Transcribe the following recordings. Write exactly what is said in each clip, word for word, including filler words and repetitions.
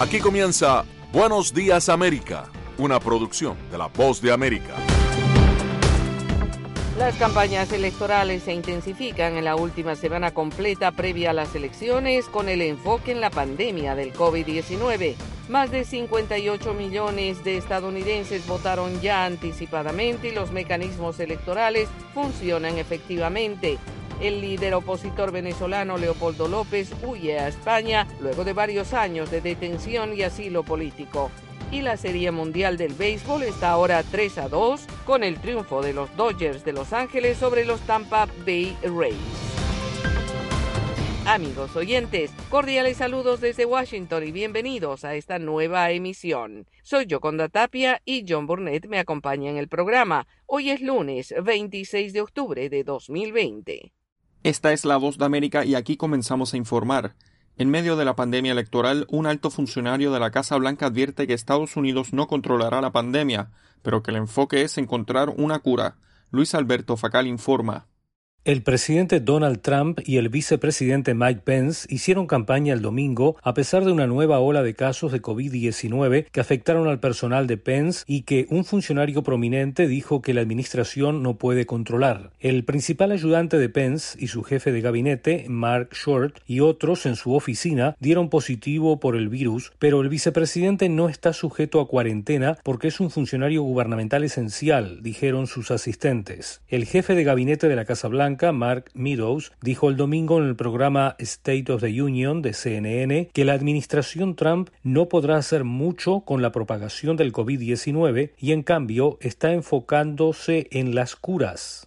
Aquí comienza Buenos Días América, una producción de La Voz de América. Las campañas electorales se intensifican en la última semana completa previa a las elecciones con el enfoque en la pandemia del COVID diecinueve. Más de cincuenta y ocho millones de estadounidenses votaron ya anticipadamente y los mecanismos electorales funcionan efectivamente. El líder opositor venezolano Leopoldo López huye a España luego de varios años de detención y asilo político. Y la Serie Mundial del Béisbol está ahora tres a dos con el triunfo de los Dodgers de Los Ángeles sobre los Tampa Bay Rays. Amigos oyentes, cordiales saludos desde Washington y bienvenidos a esta nueva emisión. Soy Yoconda Tapia y John Burnett me acompaña en el programa. Hoy es lunes veintiséis de octubre de dos mil veinte. Esta es La Voz de América y aquí comenzamos a informar. En medio de la pandemia electoral, un alto funcionario de la Casa Blanca advierte que Estados Unidos no controlará la pandemia, pero que el enfoque es encontrar una cura. Luis Alberto Facal informa. El presidente Donald Trump y el vicepresidente Mike Pence hicieron campaña el domingo a pesar de una nueva ola de casos de COVID diecinueve que afectaron al personal de Pence y que un funcionario prominente dijo que la administración no puede controlar. El principal ayudante de Pence y su jefe de gabinete, Mark Short, y otros en su oficina dieron positivo por el virus, pero el vicepresidente no está sujeto a cuarentena porque es un funcionario gubernamental esencial, dijeron sus asistentes. El jefe de gabinete de la Casa Blanca, Mark Meadows, dijo el domingo en el programa State of the Union de C N N que la administración Trump no podrá hacer mucho con la propagación del COVID diecinueve y en cambio está enfocándose en las curas.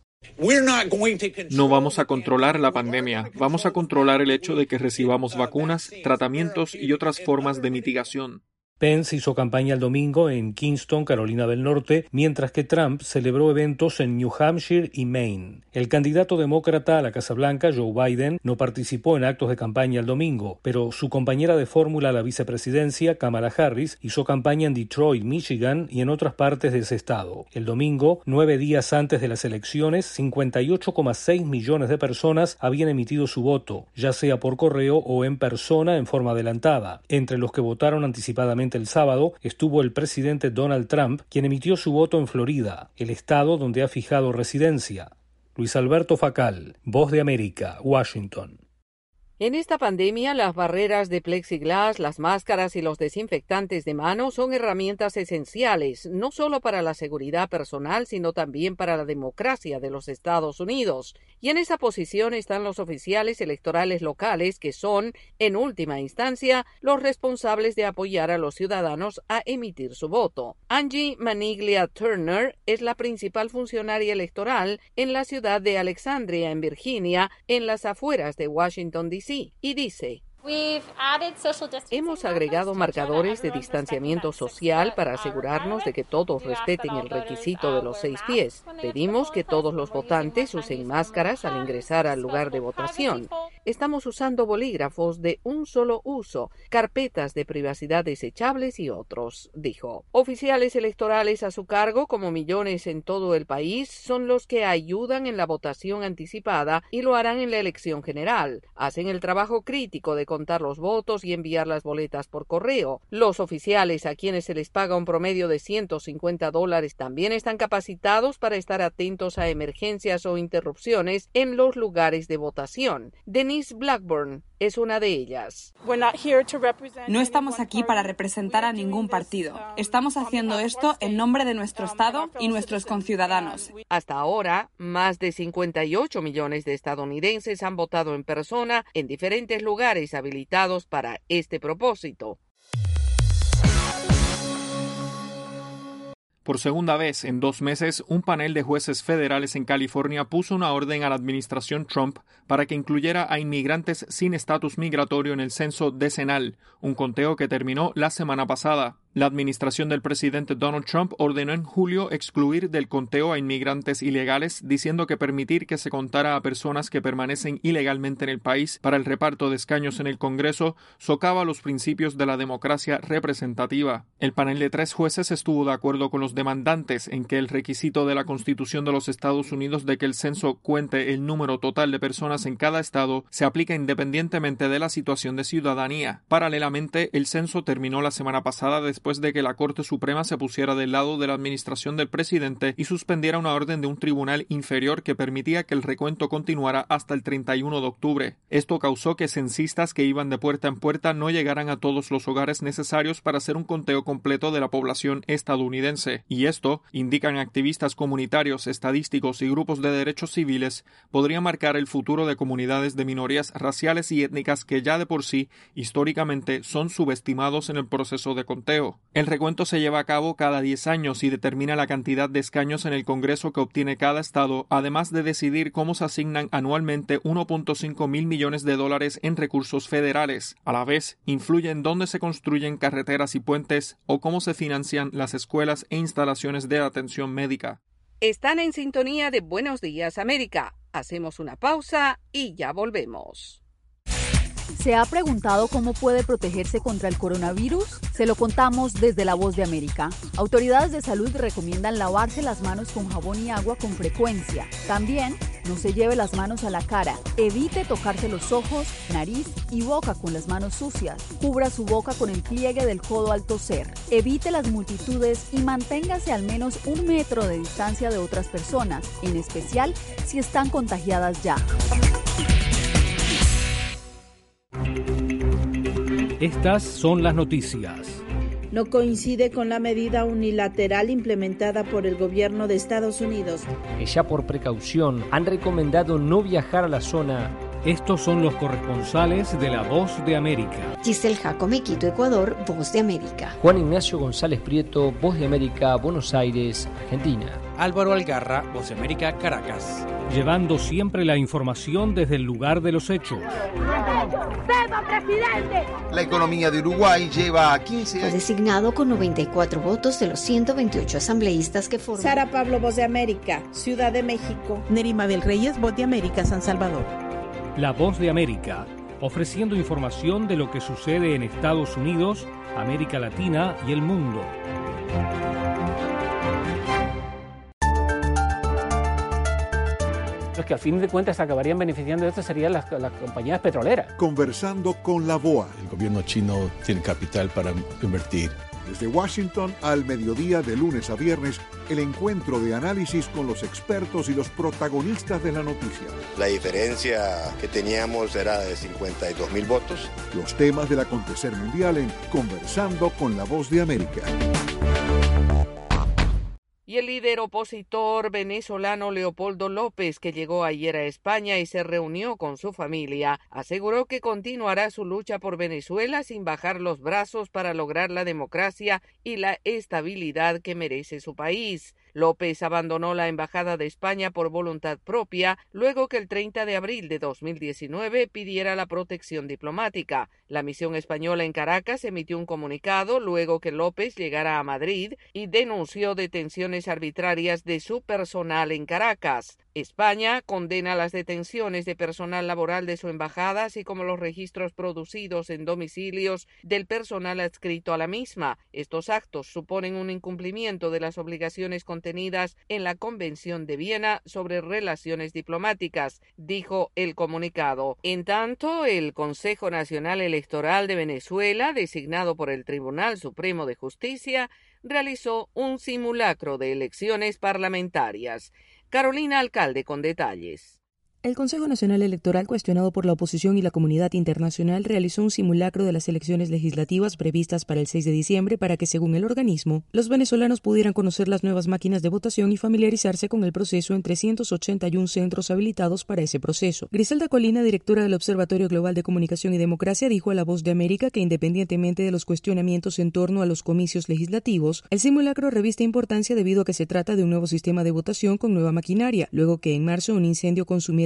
No vamos a controlar la pandemia, vamos a controlar el hecho de que recibamos vacunas, tratamientos y otras formas de mitigación. Pence hizo campaña el domingo en Kingston, Carolina del Norte, mientras que Trump celebró eventos en New Hampshire y Maine. El candidato demócrata a la Casa Blanca, Joe Biden, no participó en actos de campaña el domingo, pero su compañera de fórmula a la vicepresidencia, Kamala Harris, hizo campaña en Detroit, Michigan y en otras partes de ese estado. El domingo, nueve días antes de las elecciones, cincuenta y ocho coma seis millones de personas habían emitido su voto, ya sea por correo o en persona en forma adelantada. Entre los que votaron anticipadamente el sábado estuvo el presidente Donald Trump, quien emitió su voto en Florida, el estado donde ha fijado residencia. Luis Alberto Facal, Voz de América, Washington. En esta pandemia, las barreras de plexiglas, las máscaras y los desinfectantes de manos son herramientas esenciales, no solo para la seguridad personal, sino también para la democracia de los Estados Unidos. Y en esa posición están los oficiales electorales locales, que son, en última instancia, los responsables de apoyar a los ciudadanos a emitir su voto. Angie Maniglia Turner es la principal funcionaria electoral en la ciudad de Alexandria, en Virginia, en las afueras de Washington, D C y dice: hemos agregado marcadores de distanciamiento social para asegurarnos de que todos respeten el requisito de los seis pies. Pedimos que todos los votantes usen máscaras al ingresar al lugar de votación. Estamos usando bolígrafos de un solo uso, carpetas de privacidad desechables y otros, dijo. Oficiales electorales a su cargo, como millones en todo el país, son los que ayudan en la votación anticipada y lo harán en la elección general. Hacen el trabajo crítico de contar los votos y enviar las boletas por correo. Los oficiales, a quienes se les paga un promedio de ciento cincuenta dólares, también están capacitados para estar atentos a emergencias o interrupciones en los lugares de votación. Denise Blackburn es una de ellas. No estamos aquí para representar a ningún partido. Estamos haciendo esto en nombre de nuestro Estado y nuestros conciudadanos. Hasta ahora, más de cincuenta y ocho millones de estadounidenses han votado en persona en diferentes lugares habilitados para este propósito. Por segunda vez en dos meses, un panel de jueces federales en California puso una orden a la administración Trump para que incluyera a inmigrantes sin estatus migratorio en el censo decenal, un conteo que terminó la semana pasada. La administración del presidente Donald Trump ordenó en julio excluir del conteo a inmigrantes ilegales, diciendo que permitir que se contara a personas que permanecen ilegalmente en el país para el reparto de escaños en el Congreso socava los principios de la democracia representativa. El panel de tres jueces estuvo de acuerdo con los demandantes en que el requisito de la Constitución de los Estados Unidos de que el censo cuente el número total de personas en cada estado se aplica independientemente de la situación de ciudadanía. Paralelamente, el censo terminó la semana pasada después de que la Corte Suprema se pusiera del lado de la administración del presidente y suspendiera una orden de un tribunal inferior que permitía que el recuento continuara hasta el treinta y uno de octubre. Esto causó que censistas que iban de puerta en puerta no llegaran a todos los hogares necesarios para hacer un conteo completo de la población estadounidense. Y esto, indican activistas comunitarios, estadísticos y grupos de derechos civiles, podría marcar el futuro de comunidades de minorías raciales y étnicas que ya de por sí, históricamente, son subestimados en el proceso de conteo. El recuento se lleva a cabo cada diez años y determina la cantidad de escaños en el Congreso que obtiene cada estado, además de decidir cómo se asignan anualmente uno punto cinco mil millones de dólares en recursos federales. A la vez, influye en dónde se construyen carreteras y puentes o cómo se financian las escuelas e instalaciones de atención médica. Están en sintonía de Buenos Días América. Hacemos una pausa y ya volvemos. ¿Se ha preguntado cómo puede protegerse contra el coronavirus? Se lo contamos desde La Voz de América. Autoridades de salud recomiendan lavarse las manos con jabón y agua con frecuencia. También, no se lleve las manos a la cara. Evite tocarse los ojos, nariz y boca con las manos sucias. Cubra su boca con el pliegue del codo al toser. Evite las multitudes y manténgase al menos un metro de distancia de otras personas, en especial si están contagiadas ya. Estas son las noticias. No coincide con la medida unilateral implementada por el gobierno de Estados Unidos. Ya por precaución han recomendado no viajar a la zona. Estos son los corresponsales de La Voz de América. Giselle Jacome, Quito, Ecuador, Voz de América. Juan Ignacio González Prieto, Voz de América, Buenos Aires, Argentina. Álvaro Algarra, Voz de América, Caracas. Llevando siempre la información desde el lugar de los hechos. La economía de Uruguay lleva a quince años. Fue designado con noventa y cuatro votos de los ciento veintiocho asambleístas que forman. Sara Pablo, Voz de América, Ciudad de México. Nerima del Reyes, Voz de América, San Salvador. La Voz de América, ofreciendo información de lo que sucede en Estados Unidos, América Latina y el mundo. Los que al fin de cuentas acabarían beneficiando de esto serían las, las compañías petroleras. Conversando con la B O A. El gobierno chino tiene capital para invertir. Desde Washington al mediodía de lunes a viernes, el encuentro de análisis con los expertos y los protagonistas de la noticia. La diferencia que teníamos era de cincuenta y dos mil votos. Los temas del acontecer mundial en Conversando con la Voz de América. Y el líder opositor venezolano Leopoldo López, que llegó ayer a España y se reunió con su familia, aseguró que continuará su lucha por Venezuela sin bajar los brazos para lograr la democracia y la estabilidad que merece su país. López abandonó la Embajada de España por voluntad propia, luego que el treinta de abril de dos mil diecinueve pidiera la protección diplomática. La misión española en Caracas emitió un comunicado luego que López llegara a Madrid y denunció detenciones arbitrarias de su personal en Caracas. España condena las detenciones de personal laboral de su embajada, así como los registros producidos en domicilios del personal adscrito a la misma. Estos actos suponen un incumplimiento de las obligaciones contenidas en la Convención de Viena sobre relaciones diplomáticas, dijo el comunicado. En tanto, el Consejo Nacional Electoral de Venezuela, designado por el Tribunal Supremo de Justicia, realizó un simulacro de elecciones parlamentarias. Carolina Alcalde con detalles. El Consejo Nacional Electoral, cuestionado por la oposición y la comunidad internacional, realizó un simulacro de las elecciones legislativas previstas para el seis de diciembre para que, según el organismo, los venezolanos pudieran conocer las nuevas máquinas de votación y familiarizarse con el proceso en trescientos ochenta y uno centros habilitados para ese proceso. Griselda Colina, directora del Observatorio Global de Comunicación y Democracia, dijo a La Voz de América que, independientemente de los cuestionamientos en torno a los comicios legislativos, el simulacro reviste importancia debido a que se trata de un nuevo sistema de votación con nueva maquinaria, luego que en marzo un incendio consumiera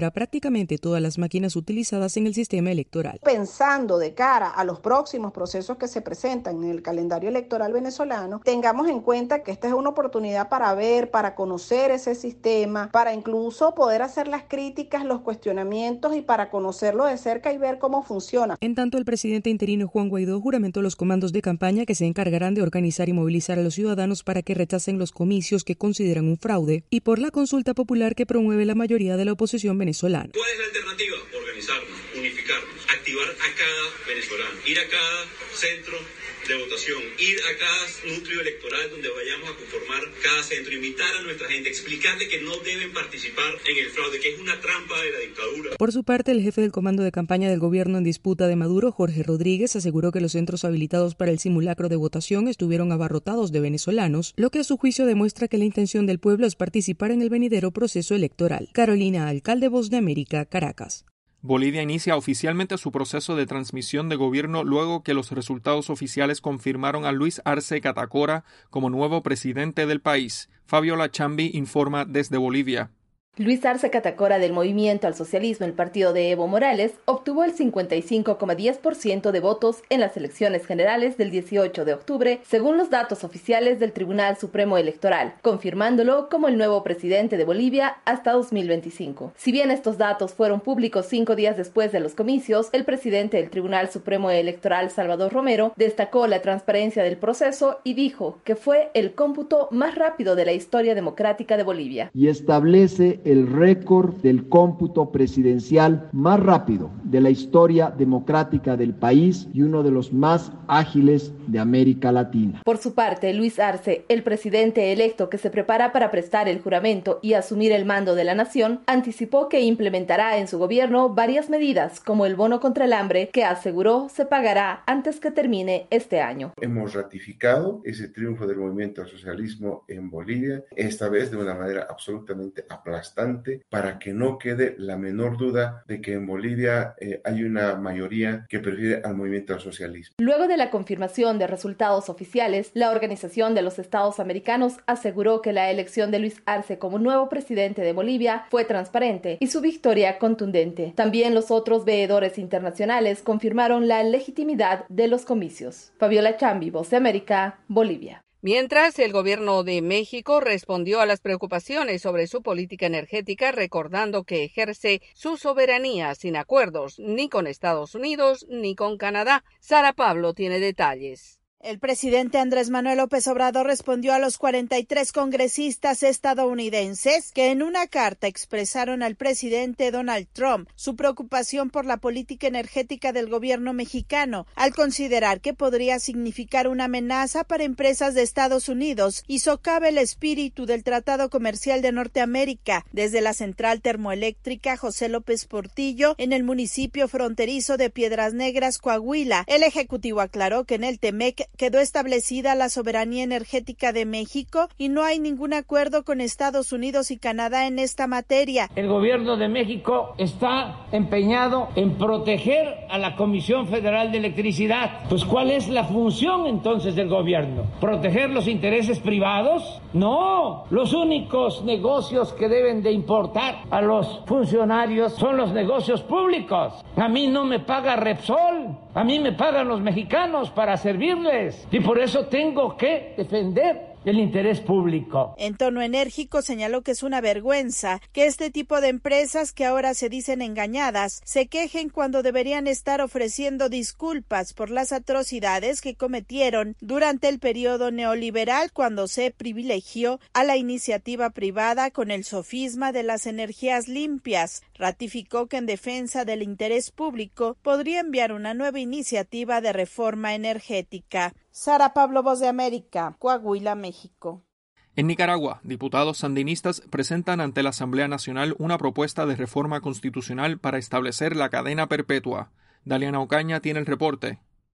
controla prácticamente todas las máquinas utilizadas en el sistema electoral. Pensando de cara a los próximos procesos que se presentan en el calendario electoral venezolano, tengamos en cuenta que esta es una oportunidad para ver, para conocer ese sistema, para incluso poder hacer las críticas, los cuestionamientos y para conocerlo de cerca y ver cómo funciona. En tanto, el presidente interino Juan Guaidó juramentó los comandos de campaña que se encargarán de organizar y movilizar a los ciudadanos para que rechacen los comicios que consideran un fraude y por la consulta popular que promueve la mayoría de la oposición venezolana. ¿Cuál es la alternativa? Organizarnos, unificarnos, activar a cada venezolano, ir a cada centro de votación, ir a cada núcleo electoral donde vayamos a conformar cada centro, invitar a nuestra gente, explicarle que no deben participar en el fraude, que es una trampa de la dictadura. Por su parte, el jefe del comando de campaña del gobierno en disputa de Maduro, Jorge Rodríguez, aseguró que los centros habilitados para el simulacro de votación estuvieron abarrotados de venezolanos, lo que a su juicio demuestra que la intención del pueblo es participar en el venidero proceso electoral. Carolina Alcalde, Voz de América, Caracas. Bolivia inicia oficialmente su proceso de transmisión de gobierno luego que los resultados oficiales confirmaron a Luis Arce Catacora como nuevo presidente del país. Fabiola Chambi informa desde Bolivia. Luis Arce Catacora, del Movimiento al Socialismo, el partido de Evo Morales, obtuvo el cincuenta y cinco coma diez por ciento de votos en las elecciones generales del dieciocho de octubre, según los datos oficiales del Tribunal Supremo Electoral, confirmándolo como el nuevo presidente de Bolivia hasta dos mil veinticinco. Si bien estos datos fueron públicos cinco días después de los comicios, el presidente del Tribunal Supremo Electoral, Salvador Romero, destacó la transparencia del proceso y dijo que fue el cómputo más rápido de la historia democrática de Bolivia. Y establece el récord del cómputo presidencial más rápido de la historia democrática del país y uno de los más ágiles de América Latina. Por su parte, Luis Arce, el presidente electo que se prepara para prestar el juramento y asumir el mando de la nación, anticipó que implementará en su gobierno varias medidas como el bono contra el hambre, que aseguró se pagará antes que termine este año. Hemos ratificado ese triunfo del movimiento al socialismo en Bolivia, esta vez de una manera absolutamente aplastante, para que no quede la menor duda de que en Bolivia eh, hay una mayoría que prefiere al movimiento al socialismo. Luego de la confirmación de resultados oficiales, la Organización de los Estados Americanos aseguró que la elección de Luis Arce como nuevo presidente de Bolivia fue transparente y su victoria contundente. También los otros veedores internacionales confirmaron la legitimidad de los comicios. Fabiola Chambi, Voz de América, Bolivia. Mientras, el gobierno de México respondió a las preocupaciones sobre su política energética, recordando que ejerce su soberanía sin acuerdos ni con Estados Unidos ni con Canadá. Sara Pablo tiene detalles. El presidente Andrés Manuel López Obrador respondió a los cuarenta y tres congresistas estadounidenses que en una carta expresaron al presidente Donald Trump su preocupación por la política energética del gobierno mexicano, al considerar que podría significar una amenaza para empresas de Estados Unidos y socava el espíritu del Tratado Comercial de Norteamérica. Desde la central termoeléctrica José López Portillo, en el municipio fronterizo de Piedras Negras, Coahuila, el ejecutivo aclaró que en el Temec quedó establecida la soberanía energética de México y no hay ningún acuerdo con Estados Unidos y Canadá en esta materia. El gobierno de México está empeñado en proteger a la Comisión Federal de Electricidad. Pues, ¿cuál es la función entonces del gobierno? ¿Proteger los intereses privados? No, los únicos negocios que deben de importar a los funcionarios son los negocios públicos. A mí no me paga Repsol, a mí me pagan los mexicanos para servirles. Y por eso tengo que defender el interés público. En tono enérgico señaló que es una vergüenza que este tipo de empresas que ahora se dicen engañadas se quejen cuando deberían estar ofreciendo disculpas por las atrocidades que cometieron durante el periodo neoliberal, cuando se privilegió a la iniciativa privada con el sofisma de las energías limpias. Ratificó que en defensa del interés público podría enviar una nueva iniciativa de reforma energética. Sara Pablo, Voz de América, Coahuila, México. En Nicaragua, diputados sandinistas presentan ante la Asamblea Nacional una propuesta de reforma constitucional para establecer la cadena perpetua. Daliana Ocaña tiene el reporte.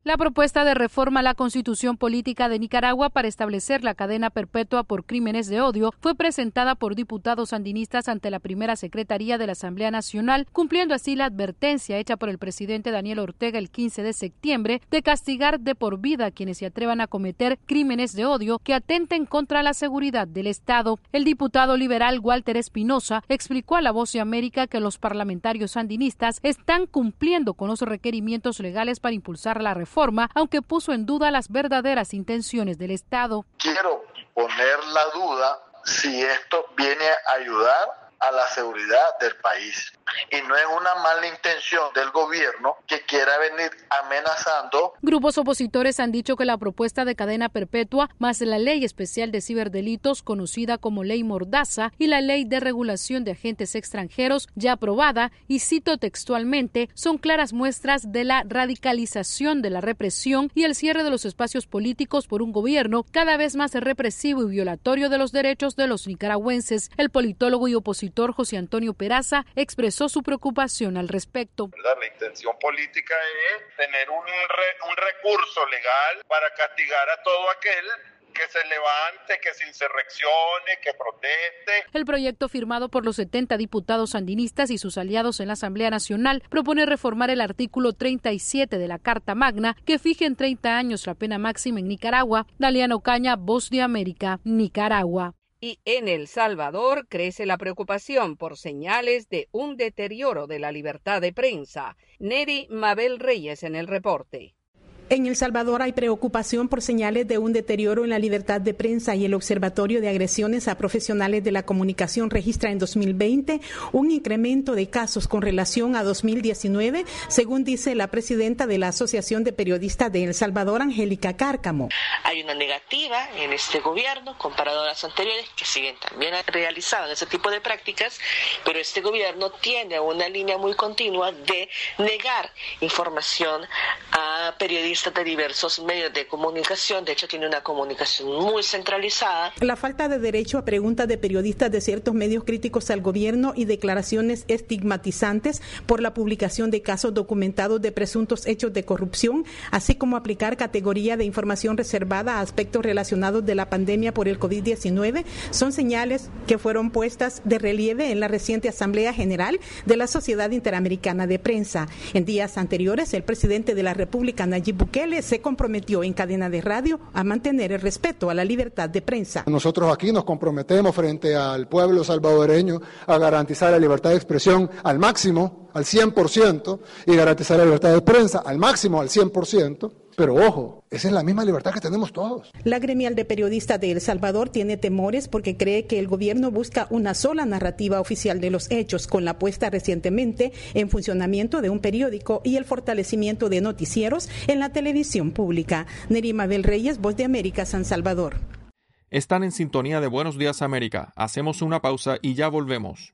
La propuesta de reforma a la Constitución Política de Nicaragua para establecer la cadena perpetua por crímenes de odio fue presentada por diputados sandinistas ante la primera Secretaría de la Asamblea Nacional, cumpliendo así la advertencia hecha por el presidente Daniel Ortega el quince de septiembre de castigar de por vida a quienes se atrevan a cometer crímenes de odio que atenten contra la seguridad del Estado. El diputado liberal Walter Espinosa explicó a La Voz de América que los parlamentarios sandinistas están cumpliendo con los requerimientos legales para impulsar la reforma, Forma, aunque puso en duda las verdaderas intenciones del Estado. Quiero poner la duda si esto viene a ayudar a la seguridad del país. Y no es una mala intención del gobierno que quiera venir amenazando. Grupos opositores han dicho que la propuesta de cadena perpetua, más la ley especial de ciberdelitos, conocida como Ley Mordaza, y la ley de regulación de agentes extranjeros, ya aprobada, y cito textualmente, son claras muestras de la radicalización de la represión y el cierre de los espacios políticos por un gobierno cada vez más represivo y violatorio de los derechos de los nicaragüenses. El politólogo y opositor José Antonio Peraza expresó su preocupación al respecto. La intención política es tener un, re, un recurso legal para castigar a todo aquel que se levante, que se insurreccione, que proteste. El proyecto firmado por los setenta diputados sandinistas y sus aliados en la Asamblea Nacional propone reformar el artículo treinta y siete de la Carta Magna que fija en treinta años la pena máxima en Nicaragua. Daliana Ocaña, Voz de América, Nicaragua. Y en El Salvador crece la preocupación por señales de un deterioro de la libertad de prensa. Neri Mabel Reyes en el reporte. En El Salvador hay preocupación por señales de un deterioro en la libertad de prensa y el Observatorio de Agresiones a Profesionales de la Comunicación registra en dos mil veinte un incremento de casos con relación a dos mil diecinueve, según dice la presidenta de la Asociación de Periodistas de El Salvador, Angélica Cárcamo. Hay una negativa en este gobierno comparado a las anteriores que siguen también realizando ese tipo de prácticas, pero este gobierno tiene una línea muy continua de negar información a periodistas de diversos medios de comunicación. De hecho, tiene una comunicación muy centralizada. La falta de derecho a preguntas de periodistas de ciertos medios críticos al gobierno y declaraciones estigmatizantes por la publicación de casos documentados de presuntos hechos de corrupción, así como aplicar categoría de información reservada a aspectos relacionados de la pandemia por el COVID diecinueve, son señales que fueron puestas de relieve en la reciente Asamblea General de la Sociedad Interamericana de Prensa. En días anteriores, el presidente de la República, Nayib Bukele, se comprometió en cadena de radio a mantener el respeto a la libertad de prensa. Nosotros aquí nos comprometemos frente al pueblo salvadoreño a garantizar la libertad de expresión al máximo, al cien por ciento, y garantizar la libertad de prensa al máximo, al cien por ciento. Pero ojo, esa es la misma libertad que tenemos todos. La gremial de periodistas de El Salvador tiene temores porque cree que el gobierno busca una sola narrativa oficial de los hechos, con la puesta recientemente en funcionamiento de un periódico y el fortalecimiento de noticieros en la televisión pública. Neri Mabel Reyes, Voz de América, San Salvador. Están en sintonía de Buenos Días América. Hacemos una pausa y ya volvemos.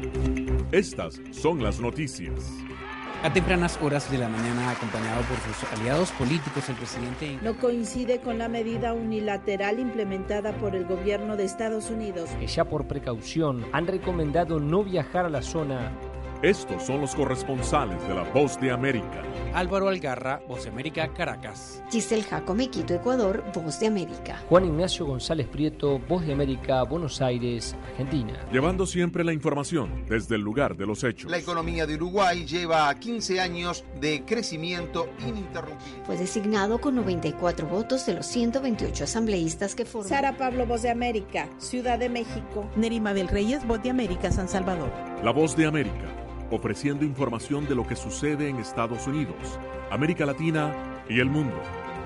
Estas son las noticias. A tempranas horas de la mañana, acompañado por sus aliados políticos, el presidente no coincide con la medida unilateral implementada por el gobierno de Estados Unidos, que ya por precaución han recomendado no viajar a la zona. Estos son los corresponsales de La Voz de América. Álvaro Algarra, Voz de América, Caracas. Giselle Jacome, Quito, Ecuador, Voz de América. Juan Ignacio González Prieto, Voz de América, Buenos Aires, Argentina. Llevando siempre la información desde el lugar de los hechos. La economía de Uruguay lleva quince años de crecimiento ininterrumpido. Fue designado con noventa y cuatro votos de los ciento veintiocho asambleístas que forman. Sara Pablo, Voz de América, Ciudad de México. Neri Mabel Reyes, Voz de América, San Salvador. La Voz de América, ofreciendo información de lo que sucede en Estados Unidos, América Latina y el mundo.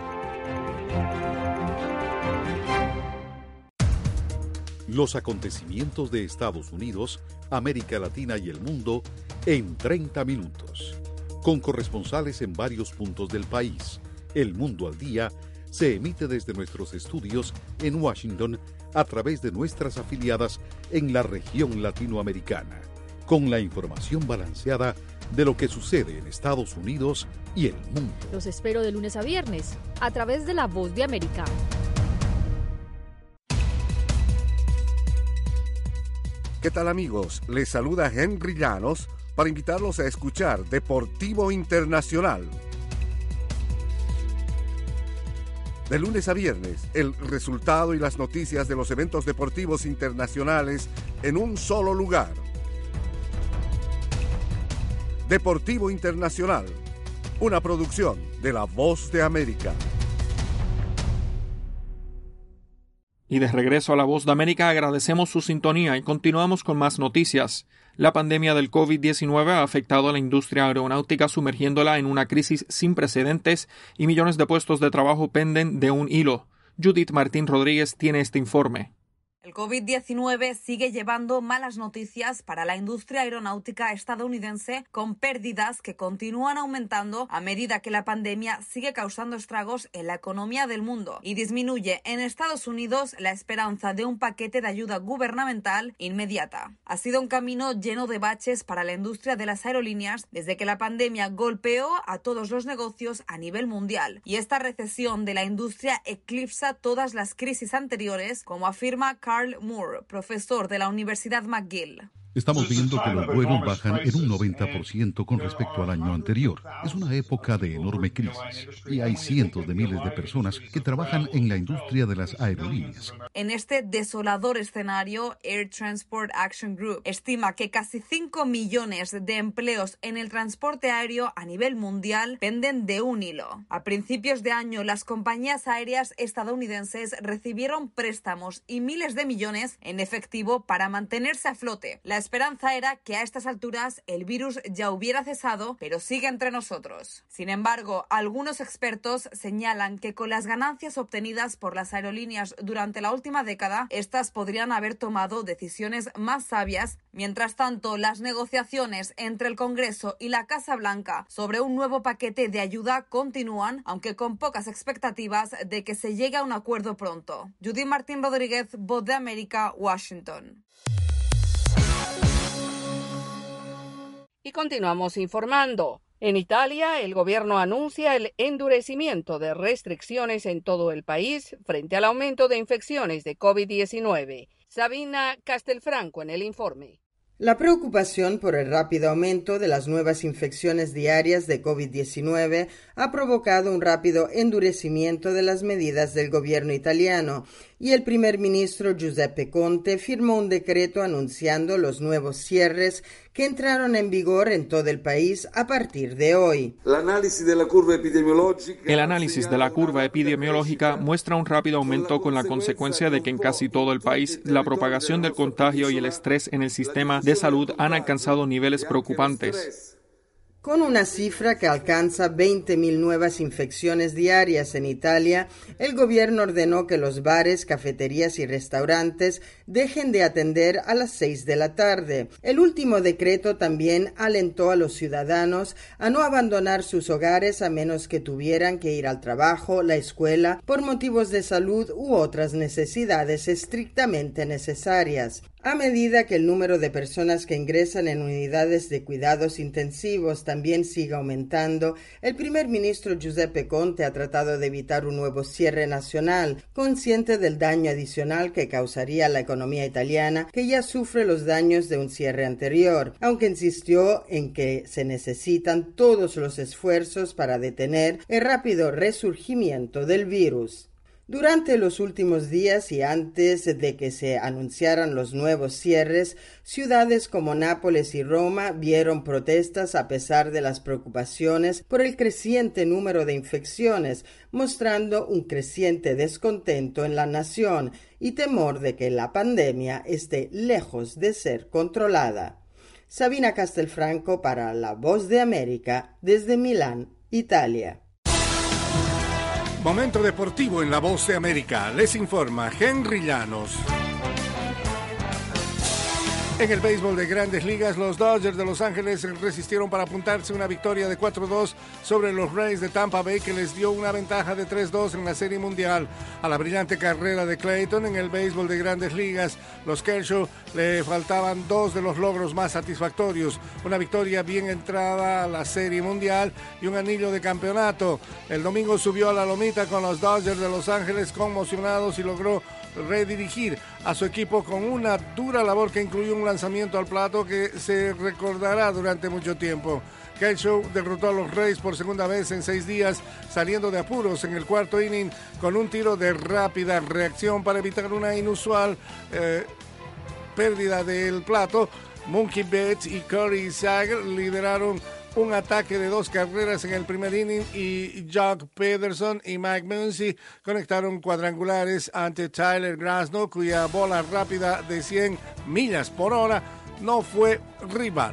Los acontecimientos de Estados Unidos, América Latina y el mundo en treinta minutos. Con corresponsales en varios puntos del país. El Mundo al Día se emite desde nuestros estudios en Washington a través de nuestras afiliadas en la región latinoamericana, con la información balanceada de lo que sucede en Estados Unidos y el mundo. Los espero de lunes a viernes, a través de La Voz de América. ¿Qué tal, amigos? Les saluda Henry Llanos para invitarlos a escuchar Deportivo Internacional. De lunes a viernes, el resultado y las noticias de los eventos deportivos internacionales en un solo lugar. Deportivo Internacional, una producción de La Voz de América. Y de regreso a La Voz de América agradecemos su sintonía y continuamos con más noticias. La pandemia del COVID diecinueve ha afectado a la industria aeronáutica sumergiéndola en una crisis sin precedentes y millones de puestos de trabajo penden de un hilo. Judith Martín Rodríguez tiene este informe. El COVID diecinueve sigue llevando malas noticias para la industria aeronáutica estadounidense, con pérdidas que continúan aumentando a medida que la pandemia sigue causando estragos en la economía del mundo y disminuye en Estados Unidos la esperanza de un paquete de ayuda gubernamental inmediata. Ha sido un camino lleno de baches para la industria de las aerolíneas desde que la pandemia golpeó a todos los negocios a nivel mundial, y esta recesión de la industria eclipsa todas las crisis anteriores, como afirma Carl Moore, profesor de la Universidad McGill. Estamos viendo que los vuelos bajan en un noventa por ciento con respecto al año anterior. Es una época de enorme crisis y hay cientos de miles de personas que trabajan en la industria de las aerolíneas. En este desolador escenario, Air Transport Action Group estima que casi cinco millones de empleos en el transporte aéreo a nivel mundial penden de un hilo. A principios de año, las compañías aéreas estadounidenses recibieron préstamos y miles de millones en efectivo para mantenerse a flote. La esperanza era que a estas alturas el virus ya hubiera cesado, pero sigue entre nosotros. Sin embargo, algunos expertos señalan que con las ganancias obtenidas por las aerolíneas durante la última década, estas podrían haber tomado decisiones más sabias. Mientras tanto, las negociaciones entre el Congreso y la Casa Blanca sobre un nuevo paquete de ayuda continúan, aunque con pocas expectativas de que se llegue a un acuerdo pronto. Judith Martín Rodríguez, Voz de América, Washington. Y continuamos informando. En Italia, el gobierno anuncia el endurecimiento de restricciones en todo el país frente al aumento de infecciones de COVID diecinueve. Sabina Castelfranco en el informe. La preocupación por el rápido aumento de las nuevas infecciones diarias de COVID diecinueve ha provocado un rápido endurecimiento de las medidas del gobierno italiano, y el primer ministro Giuseppe Conte firmó un decreto anunciando los nuevos cierres que entraron en vigor en todo el país a partir de hoy. El análisis de la curva epidemiológica, el análisis de la curva epidemiológica muestra un rápido aumento con la consecuencia de que en casi todo el país la propagación del contagio y el estrés en el sistema de salud han alcanzado niveles preocupantes. Con una cifra que alcanza veinte mil nuevas infecciones diarias en Italia, el gobierno ordenó que los bares, cafeterías y restaurantes dejen de atender a las seis de la tarde. El último decreto también alentó a los ciudadanos a no abandonar sus hogares a menos que tuvieran que ir al trabajo, la escuela, por motivos de salud u otras necesidades estrictamente necesarias. A medida que el número de personas que ingresan en unidades de cuidados intensivos también sigue aumentando, el primer ministro Giuseppe Conte ha tratado de evitar un nuevo cierre nacional, consciente del daño adicional que causaría la economía italiana, que ya sufre los daños de un cierre anterior, aunque insistió en que se necesitan todos los esfuerzos para detener el rápido resurgimiento del virus. Durante los últimos días y antes de que se anunciaran los nuevos cierres, ciudades como Nápoles y Roma vieron protestas a pesar de las preocupaciones por el creciente número de infecciones, mostrando un creciente descontento en la nación y temor de que la pandemia esté lejos de ser controlada. Sabina Castelfranco para La Voz de América desde Milán, Italia. Momento deportivo en La Voz de América. Les informa Henry Llanos. En el béisbol de Grandes Ligas, los Dodgers de Los Ángeles resistieron para apuntarse una victoria de cuatro dos sobre los Rays de Tampa Bay, que les dio una ventaja de tres dos en la Serie Mundial. A la brillante carrera de Clayton en el béisbol de Grandes Ligas, los Kershaw le faltaban dos de los logros más satisfactorios: una victoria bien entrada a la Serie Mundial y un anillo de campeonato. El domingo subió a la lomita con los Dodgers de Los Ángeles conmocionados y logró redirigir a su equipo con una dura labor que incluyó un lanzamiento al plato que se recordará durante mucho tiempo. Kershaw derrotó a los Rays por segunda vez en seis días, saliendo de apuros en el cuarto inning con un tiro de rápida reacción para evitar una inusual eh, pérdida del plato. Mookie Betts y Corey Seager lideraron un ataque de dos carreras en el primer inning y Jock Pederson y Mike Muncy conectaron cuadrangulares ante Tyler Glasnow, cuya bola rápida de cien millas por hora no fue rival.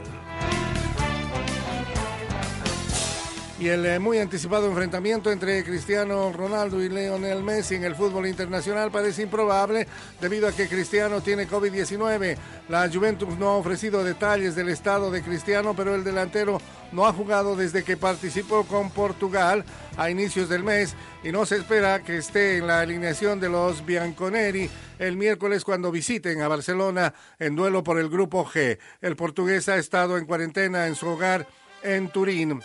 Y el eh, muy anticipado enfrentamiento entre Cristiano Ronaldo y Lionel Messi en el fútbol internacional parece improbable debido a que Cristiano tiene COVID diecinueve. La Juventus no ha ofrecido detalles del estado de Cristiano, pero el delantero no ha jugado desde que participó con Portugal a inicios del mes y no se espera que esté en la alineación de los bianconeri el miércoles cuando visiten a Barcelona en duelo por el Grupo G. El portugués ha estado en cuarentena en su hogar en Turín.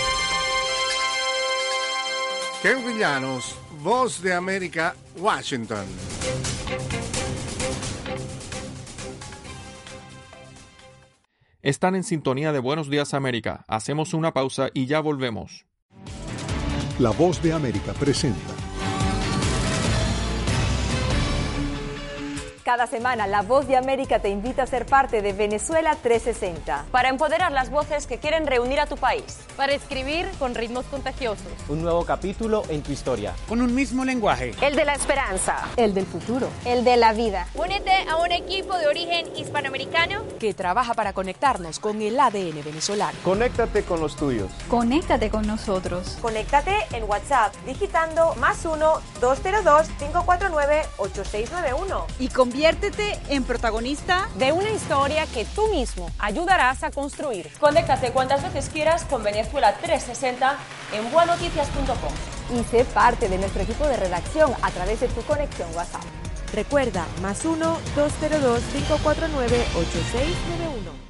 Henry Llanos, Voz de América, Washington. Están en sintonía de Buenos Días América. Hacemos una pausa y ya volvemos. La Voz de América presenta. Cada semana, La Voz de América te invita a ser parte de Venezuela trescientos sesenta. Para empoderar las voces que quieren reunir a tu país. Para escribir con ritmos contagiosos. Un nuevo capítulo en tu historia. Con un mismo lenguaje. El de la esperanza. El del futuro. El de la vida. Únete a un equipo de origen hispanoamericano que trabaja para conectarnos con el A D N venezolano. Conéctate con los tuyos. Conéctate con nosotros. Conéctate en WhatsApp digitando más uno, dos cero dos, cinco cuatro nueve, ocho seis nueve uno. Y conviértete en protagonista de una historia que tú mismo ayudarás a construir. Conéctate cuantas veces quieras con Venezuela trescientos sesenta en bua noticias punto com. Y sé parte de nuestro equipo de redacción a través de tu conexión WhatsApp. Recuerda, más uno, dos cero dos, cinco cuatro nueve, ocho seis nueve uno.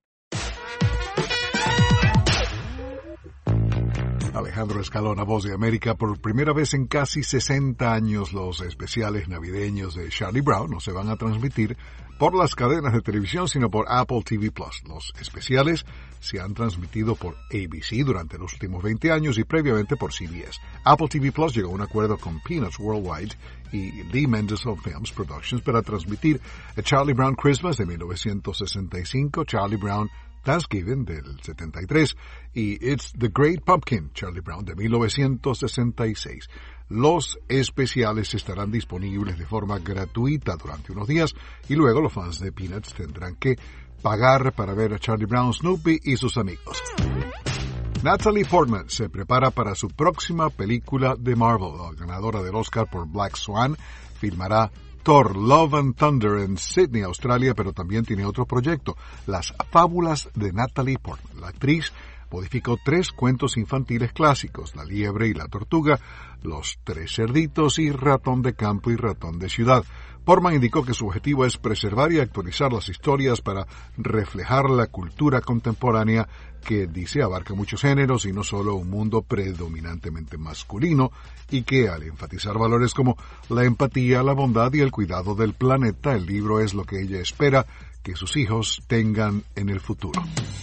Alejandro Escalona, Voz de América. Por primera vez en casi sesenta años, los especiales navideños de Charlie Brown no se van a transmitir por las cadenas de televisión, sino por Apple T V Plus. Los especiales se han transmitido por A B C durante los últimos veinte años y previamente por C B S. Apple T V Plus llegó a un acuerdo con Peanuts Worldwide y Lee Mendelssohn Films Productions para transmitir a Charlie Brown Christmas de mil novecientos sesenta y cinco, Charlie Brown Thanksgiving del setenta y tres y It's the Great Pumpkin, Charlie Brown de mil novecientos sesenta y seis. Los especiales estarán disponibles de forma gratuita durante unos días y luego los fans de Peanuts tendrán que pagar para ver a Charlie Brown, Snoopy y sus amigos. Natalie Portman se prepara para su próxima película de Marvel. La ganadora del Oscar por Black Swan filmará Thor, Love and Thunder en Sydney, Australia, pero también tiene otro proyecto, Las Fábulas de Natalie Portman. La actriz modificó tres cuentos infantiles clásicos, La Liebre y la Tortuga, Los Tres Cerditos y Ratón de Campo y Ratón de Ciudad. Portman indicó que su objetivo es preservar y actualizar las historias para reflejar la cultura contemporánea que, dice, abarca muchos géneros y no solo un mundo predominantemente masculino, y que al enfatizar valores como la empatía, la bondad y el cuidado del planeta, el libro es lo que ella espera que sus hijos tengan en el futuro.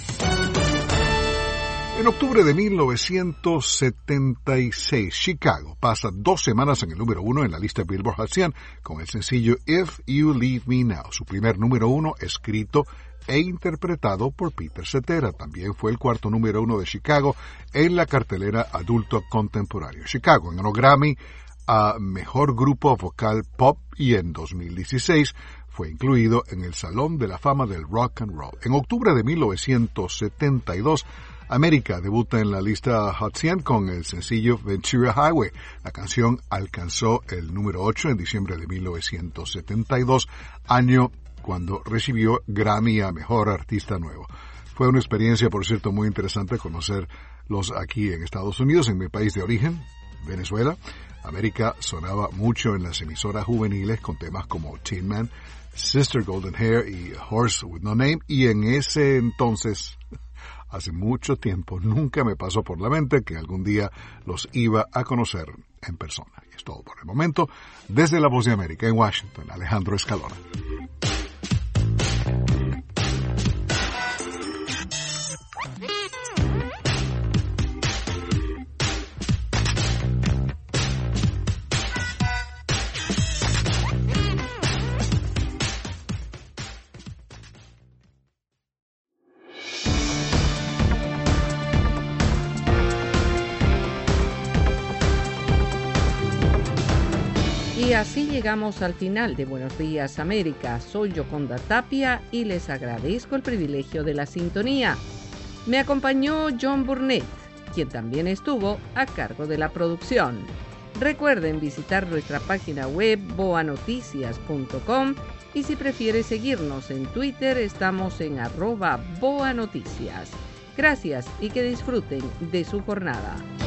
En octubre de mil novecientos setenta y seis, Chicago pasa dos semanas en el número uno en la lista Billboard Hot cien con el sencillo If You Leave Me Now, su primer número uno escrito e interpretado por Peter Cetera. También fue el cuarto número uno de Chicago en la cartelera adulto contemporáneo. Chicago ganó Grammy a Mejor Grupo Vocal Pop y en dos mil dieciséis fue incluido en el Salón de la Fama del Rock and Roll. En octubre de mil novecientos setenta y dos, América debuta en la lista Hot cien con el sencillo Ventura Highway. La canción alcanzó el número ocho en diciembre de mil novecientos setenta y dos, año cuando recibió Grammy a Mejor Artista Nuevo. Fue una experiencia, por cierto, muy interesante conocerlos aquí en Estados Unidos, en mi país de origen, Venezuela. América sonaba mucho en las emisoras juveniles con temas como Tin Man, Sister Golden Hair y Horse with No Name, y en ese entonces, hace mucho tiempo, nunca me pasó por la mente que algún día los iba a conocer en persona. Y es todo por el momento. Desde La Voz de América en Washington, Alejandro Escalona. Y así llegamos al final de Buenos Días América. Soy Yoconda Tapia y les agradezco el privilegio de la sintonía. Me acompañó John Burnett, quien también estuvo a cargo de la producción. Recuerden visitar nuestra página web boa noticias punto com y si prefiere seguirnos en Twitter estamos en arroba boanoticias. Gracias y que disfruten de su jornada.